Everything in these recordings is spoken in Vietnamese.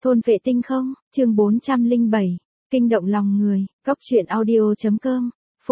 Thôn vệ tinh không, chương 407, kinh động lòng người, góc truyện audio.com,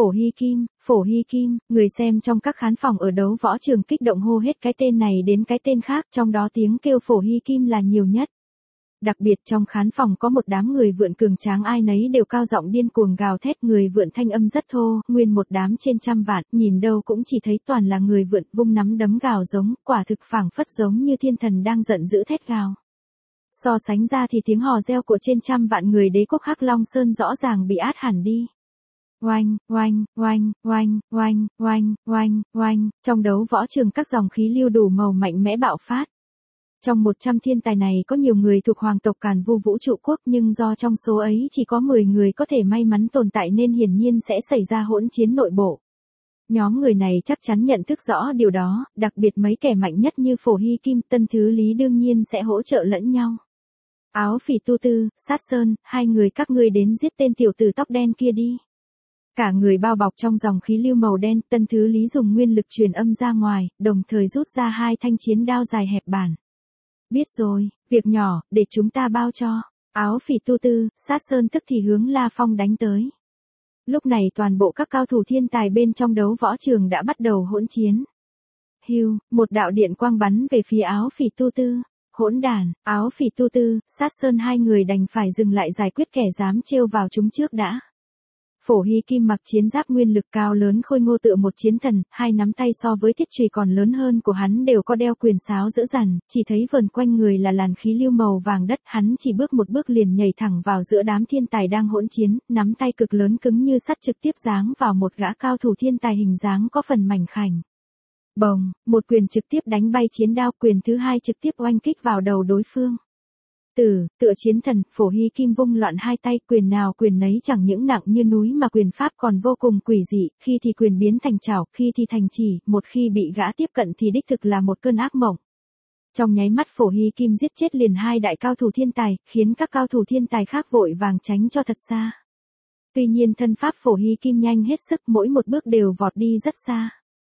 Phổ Hy Kim, người xem trong các khán phòng ở đấu võ trường kích động hô hết cái tên này đến cái tên khác, trong đó tiếng kêu Phổ Hy Kim là nhiều nhất. Đặc biệt trong khán phòng có một đám người vượn cường tráng, ai nấy đều cao giọng điên cuồng gào thét, người vượn thanh âm rất thô, nguyên một đám trên trăm vạn, nhìn đâu cũng chỉ thấy toàn là người vượn vung nắm đấm gào giống, quả thực phảng phất giống như thiên thần đang giận dữ thét gào. So sánh ra thì tiếng hò reo của trên trăm vạn người đế quốc Hắc Long Sơn rõ ràng bị át hẳn đi. Oanh, oanh, oanh, oanh, oanh, oanh, oanh, oanh, trong đấu võ trường các dòng khí lưu đủ màu mạnh mẽ bạo phát. Trong 100 thiên tài này có nhiều người thuộc hoàng tộc Càn Vu Vũ Trụ Quốc, nhưng do trong số ấy chỉ có 10 người có thể may mắn tồn tại nên hiển nhiên sẽ xảy ra hỗn chiến nội bộ. Nhóm người này chắc chắn nhận thức rõ điều đó, đặc biệt mấy kẻ mạnh nhất như Phổ Hy Kim, Tân Thứ Lý đương nhiên sẽ hỗ trợ lẫn nhau. Áo Phỉ Tu Tư, Sát Sơn, hai người các ngươi đến giết tên tiểu tử tóc đen kia đi. Cả người bao bọc trong dòng khí lưu màu đen, Tân Thứ Lý dùng nguyên lực truyền âm ra ngoài, đồng thời rút ra hai thanh chiến đao dài hẹp bản. Biết rồi, việc nhỏ, để chúng ta bao cho. Áo Phỉ Tu Tư, Sát Sơn tức thì hướng La Phong đánh tới. Lúc này toàn bộ các cao thủ thiên tài bên trong đấu võ trường đã bắt đầu hỗn chiến. Hưu, một đạo điện quang bắn về phía Áo Phỉ Tu Tư. Hỗn đản, Áo Phỉ Tu Tư, Sát Sơn hai người đành phải dừng lại giải quyết kẻ dám trêu vào chúng trước đã. Phổ Hy Kim mặc chiến giáp nguyên lực cao lớn khôi ngô tựa một chiến thần, hai nắm tay so với thiết chùy còn lớn hơn của hắn đều có đeo quyền sáo dữ dằn, chỉ thấy vờn quanh người là làn khí lưu màu vàng đất, hắn chỉ bước một bước liền nhảy thẳng vào giữa đám thiên tài đang hỗn chiến, nắm tay cực lớn cứng như sắt trực tiếp giáng vào một gã cao thủ thiên tài hình dáng có phần mảnh khảnh. Bồng, một quyền trực tiếp đánh bay chiến đao, quyền thứ hai trực tiếp oanh kích vào đầu đối phương. Tựa chiến thần, Phổ Hy Kim vung loạn hai tay, quyền nào quyền nấy chẳng những nặng như núi mà quyền pháp còn vô cùng quỷ dị, khi thì quyền biến thành chảo, khi thì thành chỉ, một khi bị gã tiếp cận thì đích thực là một cơn ác mộng. Trong nháy mắt Phổ Hy Kim giết chết liền hai đại cao thủ thiên tài, khiến các cao thủ thiên tài khác vội vàng tránh cho thật xa. Tuy nhiên thân pháp Phổ Hy Kim nhanh hết sức, mỗi một bước đều vọt đi rất xa.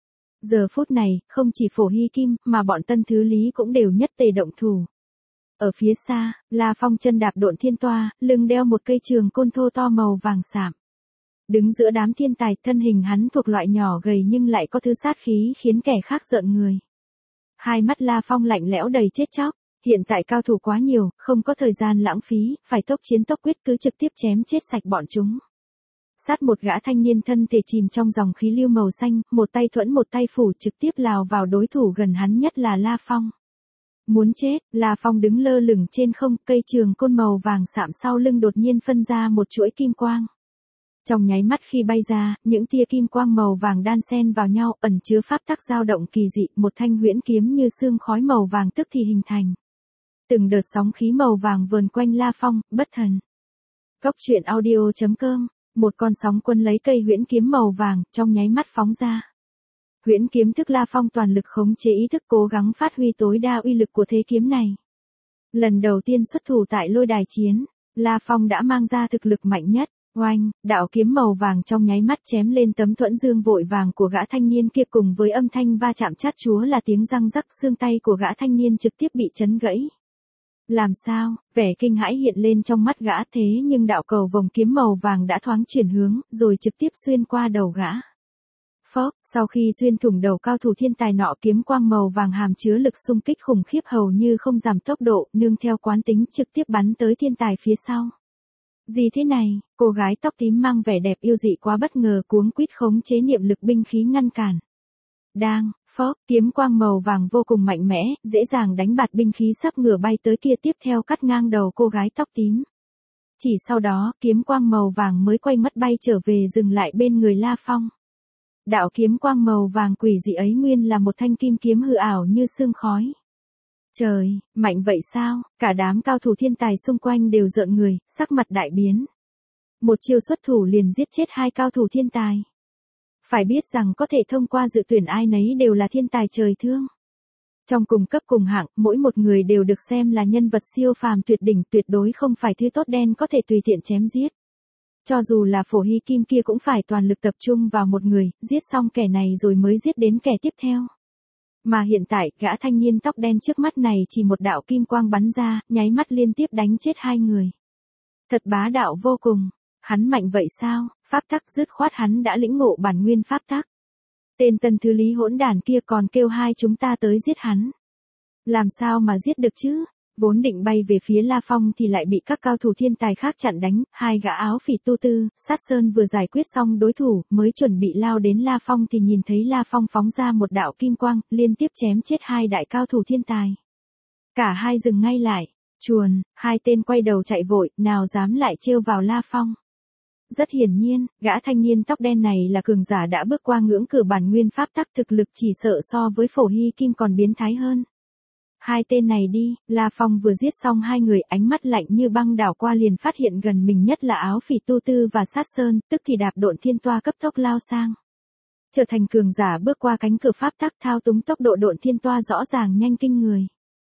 Giờ phút này, không chỉ Phổ Hy Kim, mà bọn Tân Thứ Lý cũng đều nhất tề động thủ. Ở phía xa, La Phong chân đạp độn thiên toa, lưng đeo một cây trường côn thô to màu vàng sạm. Đứng giữa đám thiên tài, thân hình hắn thuộc loại nhỏ gầy nhưng lại có thứ sát khí khiến kẻ khác rợn người. Hai mắt La Phong lạnh lẽo đầy chết chóc, hiện tại cao thủ quá nhiều, không có thời gian lãng phí, phải tốc chiến tốc quyết, cứ trực tiếp chém chết sạch bọn chúng. Sát một gã thanh niên thân thể chìm trong dòng khí lưu màu xanh, một tay thuẫn một tay phủ trực tiếp lào vào đối thủ gần hắn nhất là La Phong. Muốn chết, La Phong đứng lơ lửng trên không, cây trường côn màu vàng sạm sau lưng đột nhiên phân ra một chuỗi kim quang. Trong nháy mắt khi bay ra, những tia kim quang màu vàng đan xen vào nhau, ẩn chứa pháp tắc dao động kỳ dị, một thanh huyễn kiếm như sương khói màu vàng tức thì hình thành. Từng đợt sóng khí màu vàng vờn quanh La Phong, bất thần. Góc truyện audio.com, một con sóng quân lấy cây huyễn kiếm màu vàng, trong nháy mắt phóng ra. Huyễn kiếm thức La Phong toàn lực khống chế ý thức, cố gắng phát huy tối đa uy lực của thế kiếm này. Lần đầu tiên xuất thủ tại lôi đài chiến, La Phong đã mang ra thực lực mạnh nhất. Oanh, đạo kiếm màu vàng trong nháy mắt chém lên tấm thuẫn dương vội vàng của gã thanh niên kia, cùng với âm thanh va chạm chát chúa là tiếng răng rắc, xương tay của gã thanh niên trực tiếp bị chấn gãy. Làm sao, vẻ kinh hãi hiện lên trong mắt gã, thế nhưng đạo cầu vòng kiếm màu vàng đã thoáng chuyển hướng, rồi trực tiếp xuyên qua đầu gã. Phốc, sau khi xuyên thủng đầu cao thủ thiên tài nọ, kiếm quang màu vàng hàm chứa lực xung kích khủng khiếp hầu như không giảm tốc độ, nương theo quán tính trực tiếp bắn tới thiên tài phía sau. Gì thế này, cô gái tóc tím mang vẻ đẹp yêu dị quá bất ngờ cuống quýt khống chế niệm lực binh khí ngăn cản. Đang, phốc, kiếm quang màu vàng vô cùng mạnh mẽ, dễ dàng đánh bạt binh khí sắp ngửa bay tới kia, tiếp theo cắt ngang đầu cô gái tóc tím. Chỉ sau đó, kiếm quang màu vàng mới quay mất bay trở về dừng lại bên người La Phong. Đạo kiếm quang màu vàng quỷ dị ấy nguyên là một thanh kim kiếm hư ảo như sương khói. Trời, mạnh vậy sao? Cả đám cao thủ thiên tài xung quanh đều rợn người, sắc mặt đại biến. Một chiêu xuất thủ liền giết chết hai cao thủ thiên tài. Phải biết rằng có thể thông qua dự tuyển ai nấy đều là thiên tài trời thương. Trong cùng cấp cùng hạng, mỗi một người đều được xem là nhân vật siêu phàm tuyệt đỉnh, tuyệt đối không phải thứ tốt đen có thể tùy tiện chém giết. Cho dù là Phổ Hy Kim kia cũng phải toàn lực tập trung vào một người, giết xong kẻ này rồi mới giết đến kẻ tiếp theo. Mà hiện tại, gã thanh niên tóc đen trước mắt này chỉ một đạo kim quang bắn ra, nháy mắt liên tiếp đánh chết 2 người. Thật bá đạo vô cùng. Hắn mạnh vậy sao? Pháp tắc dứt khoát hắn đã lĩnh ngộ bản nguyên pháp tắc. Tên Tân Thứ Lý hỗn đản kia còn kêu hai chúng ta tới giết hắn. Làm sao mà giết được chứ? Vốn định bay về phía La Phong thì lại bị các cao thủ thiên tài khác chặn đánh, hai gã áo phỉ tu tư, sát sơn vừa giải quyết xong đối thủ, mới chuẩn bị lao đến La Phong thì nhìn thấy La Phong phóng ra một đạo kim quang, liên tiếp chém chết hai đại cao thủ thiên tài. Cả hai dừng ngay lại, chuồn, hai tên quay đầu chạy vội, nào dám lại trêu vào La Phong. Rất hiển nhiên, gã thanh niên tóc đen này là cường giả đã bước qua ngưỡng cửa bản nguyên pháp tắc, thực lực chỉ sợ so với Phổ Hy Kim còn biến thái hơn. Hai tên này đi, La Phong vừa giết xong hai người, ánh mắt lạnh như băng đảo qua liền phát hiện gần mình nhất là áo phỉ tu tư và sát sơn, tức thì đạp độn thiên toa cấp tốc lao sang. Trở thành cường giả bước qua cánh cửa pháp tắc, thao túng tốc độ độn thiên toa rõ ràng nhanh kinh người.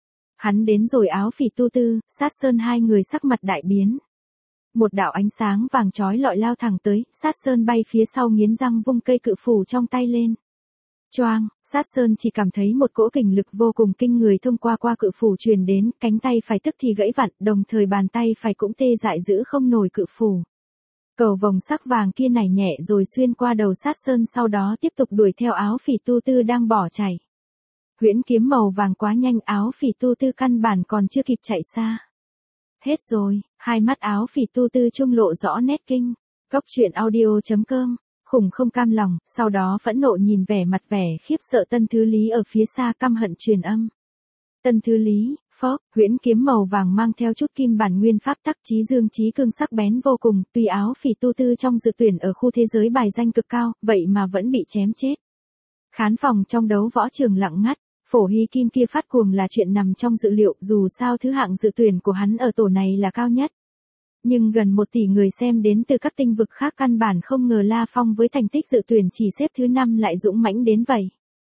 Hắn đến rồi, áo phỉ tu tư, sát sơn hai người sắc mặt đại biến. Một đạo ánh sáng vàng chói lọi lao thẳng tới, sát sơn bay phía sau nghiến răng vung cây cự phủ trong tay lên. Choang, sát sơn chỉ cảm thấy một cỗ kình lực vô cùng kinh người thông qua cự phủ truyền đến, cánh tay phải tức thì gãy vặn, đồng thời bàn tay phải cũng tê dại giữ không nổi cự phủ. Cầu vồng sắc vàng kia nảy nhẹ rồi xuyên qua đầu sát sơn, sau đó tiếp tục đuổi theo áo phỉ tu tư đang bỏ chạy. Huyễn kiếm màu vàng quá nhanh, áo phỉ tu tư căn bản còn chưa kịp chạy xa. Hết rồi, hai mắt áo phỉ tu tư trung lộ rõ nét kinh. Cốc truyện audio.com, khủng không cam lòng, sau đó phẫn nộ nhìn vẻ mặt vẻ khiếp sợ Tân Thứ Lý ở phía xa, căm hận truyền âm. Tân Thứ Lý, phốc, huyễn kiếm màu vàng mang theo chút kim bản nguyên pháp tắc, chí dương chí cương sắc bén vô cùng, tuy áo phỉ tu tư trong dự tuyển ở khu thế giới bài danh cực cao, vậy mà vẫn bị chém chết. Khán phòng trong đấu võ trường lặng ngắt. Phổ Hy Kim kia phát cuồng là chuyện nằm trong dự liệu, dù sao thứ hạng dự tuyển của hắn ở tổ này là cao nhất. Nhưng gần 1 tỷ người xem đến từ các tinh vực khác căn bản không ngờ La Phong với thành tích dự tuyển chỉ xếp thứ 5 lại dũng mãnh đến vậy.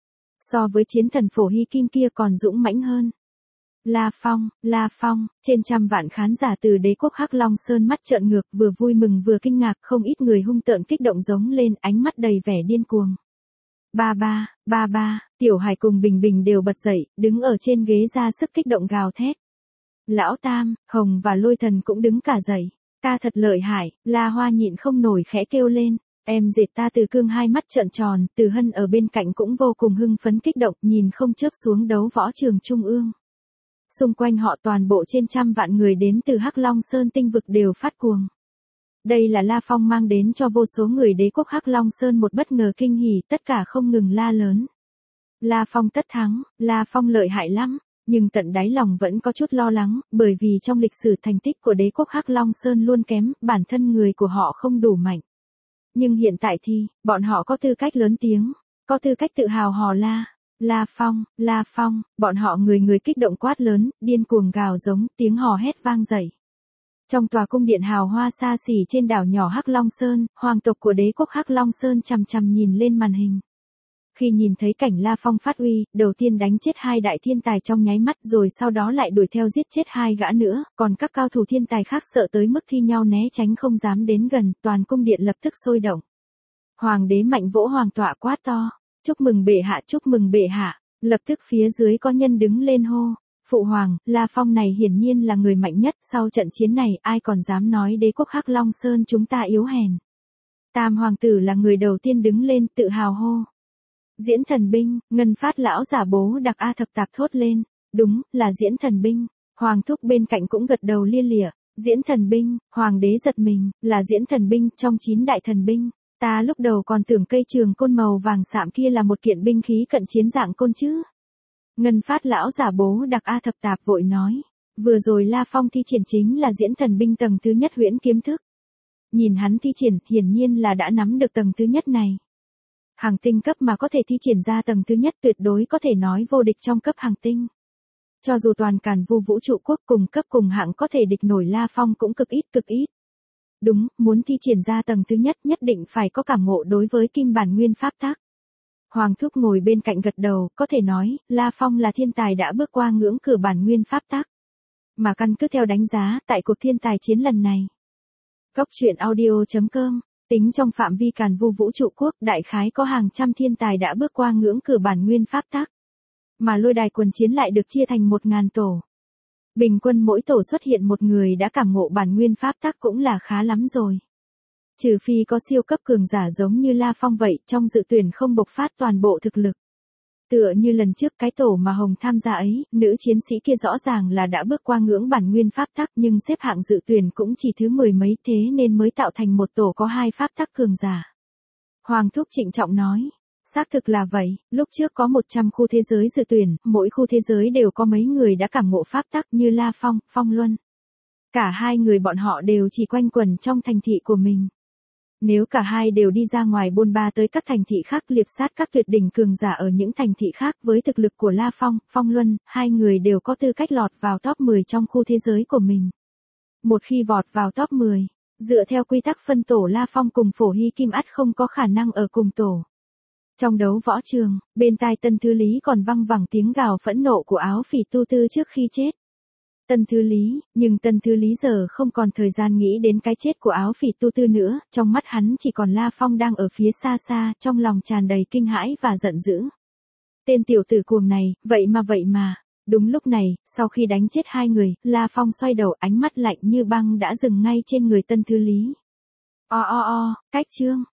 So với chiến thần Phổ Hy Kim kia còn dũng mãnh hơn. La Phong, trên trăm vạn khán giả từ đế quốc Hắc Long Sơn mắt trợn ngược, vừa vui mừng vừa kinh ngạc, không ít người hung tợn kích động giống lên, ánh mắt đầy vẻ điên cuồng. Ba, Tiểu Hải cùng Bình Bình đều bật dậy, đứng ở trên ghế ra sức kích động gào thét. Lão Tam, Hồng và Lôi Thần cũng đứng cả dậy. Ca thật lợi hại, La Hoa nhịn không nổi khẽ kêu lên. Em dệt Ta Từ Cương hai mắt trợn tròn, Từ Hân ở bên cạnh cũng vô cùng hưng phấn kích động, nhìn không chớp xuống đấu võ trường trung ương. Xung quanh họ toàn bộ trên trăm vạn người đến từ Hắc Long Sơn tinh vực đều phát cuồng. Đây là La Phong mang đến cho vô số người đế quốc Hắc Long Sơn một bất ngờ kinh hỉ, tất cả không ngừng la lớn. La Phong tất thắng, La Phong lợi hại lắm, nhưng tận đáy lòng vẫn có chút lo lắng, bởi vì trong lịch sử thành tích của đế quốc Hắc Long Sơn luôn kém, bản thân người của họ không đủ mạnh. Nhưng hiện tại thì, bọn họ có tư cách lớn tiếng, có tư cách tự hào hò la. La Phong, bọn họ người người kích động quát lớn, điên cuồng gào giống, tiếng hò hét vang dậy. Trong tòa cung điện hào hoa xa xỉ trên đảo nhỏ Hắc Long Sơn, hoàng tộc của đế quốc Hắc Long Sơn chằm chằm nhìn lên màn hình. Khi nhìn thấy cảnh La Phong phát uy, đầu tiên đánh chết hai đại thiên tài trong nháy mắt, rồi sau đó lại đuổi theo giết chết hai gã nữa, còn các cao thủ thiên tài khác sợ tới mức thi nhau né tránh không dám đến gần, toàn cung điện lập tức sôi động. Hoàng đế Mạnh vỗ hoàng tọa quát to, chúc mừng bệ hạ, chúc mừng bệ hạ, lập tức phía dưới có nhân đứng lên hô. Phụ hoàng, La Phong này hiển nhiên là người mạnh nhất, sau trận chiến này ai còn dám nói đế quốc Hắc Long Sơn chúng ta yếu hèn. Tam hoàng tử là người đầu tiên đứng lên tự hào hô. Diễn thần binh, Ngân Phát lão giả bố đặc A thập tạp thốt lên, đúng, là diễn thần binh. Hoàng thúc bên cạnh cũng gật đầu lia lịa, diễn thần binh, hoàng đế giật mình, là diễn thần binh trong 9 đại thần binh. Ta lúc đầu còn tưởng cây trường côn màu vàng sạm kia là một kiện binh khí cận chiến dạng côn chứ. Ngân Phát lão giả bố đặc A thập tạp vội nói, vừa rồi La Phong thi triển chính là diễn thần binh tầng thứ nhất huyễn kiếm thức. Nhìn hắn thi triển, hiển nhiên là đã nắm được tầng thứ nhất này. Hàng tinh cấp mà có thể thi triển ra tầng thứ nhất tuyệt đối có thể nói vô địch trong cấp hàng tinh. Cho dù toàn càn vu vũ trụ quốc cùng cấp cùng hạng có thể địch nổi La Phong cũng cực ít. Đúng, muốn thi triển ra tầng thứ nhất nhất định phải có cảm ngộ đối với kim bản nguyên pháp tắc. Hoàng thúc ngồi bên cạnh gật đầu, có thể nói, La Phong là thiên tài đã bước qua ngưỡng cửa bản nguyên pháp tắc. Mà căn cứ theo đánh giá, tại cuộc thiên tài chiến lần này. Cốc truyện audio.com, tính trong phạm vi càn vu vũ trụ quốc, đại khái có hàng trăm thiên tài đã bước qua ngưỡng cửa bản nguyên pháp tắc. Mà lôi đài quần chiến lại được chia thành 1000 tổ. Bình quân mỗi tổ xuất hiện một người đã cảm ngộ bản nguyên pháp tắc cũng là khá lắm rồi. Trừ phi có siêu cấp cường giả giống như La Phong vậy, trong dự tuyển không bộc phát toàn bộ thực lực. Tựa như lần trước cái tổ mà Hồng tham gia ấy, nữ chiến sĩ kia rõ ràng là đã bước qua ngưỡng bản nguyên pháp tắc nhưng xếp hạng dự tuyển cũng chỉ thứ 10 mấy, thế nên mới tạo thành một tổ có 2 pháp tắc cường giả. Hoàng Thúc trịnh trọng nói. Xác thực là vậy, lúc trước có 100 khu thế giới dự tuyển, mỗi khu thế giới đều có mấy người đã cảm ngộ pháp tắc như La Phong, Phong Luân. Cả hai người bọn họ đều chỉ quanh quẩn trong thành thị của mình. Nếu cả hai đều đi ra ngoài bôn ba tới các thành thị khác liệp sát các tuyệt đỉnh cường giả ở những thành thị khác với thực lực của La Phong, Phong Luân, hai người đều có tư cách lọt vào top 10 trong khu thế giới của mình. Một khi vọt vào top 10, dựa theo quy tắc phân tổ La Phong cùng Phổ Hy Kim ắt không có khả năng ở cùng tổ. Trong đấu võ trường, bên tai Tân Thư Lý còn văng vẳng tiếng gào phẫn nộ của Áo Phỉ Tu Tư trước khi chết. Tân Thư Lý, nhưng Tân Thư Lý giờ không còn thời gian nghĩ đến cái chết của Áo Phỉ Tu Tư nữa, trong mắt hắn chỉ còn La Phong đang ở phía xa xa, trong lòng tràn đầy kinh hãi và giận dữ. Tên tiểu tử cuồng này, vậy mà. Đúng lúc này, sau khi đánh chết hai người, La Phong xoay đầu, ánh mắt lạnh như băng đã dừng ngay trên người Tân Thư Lý. Cách chương.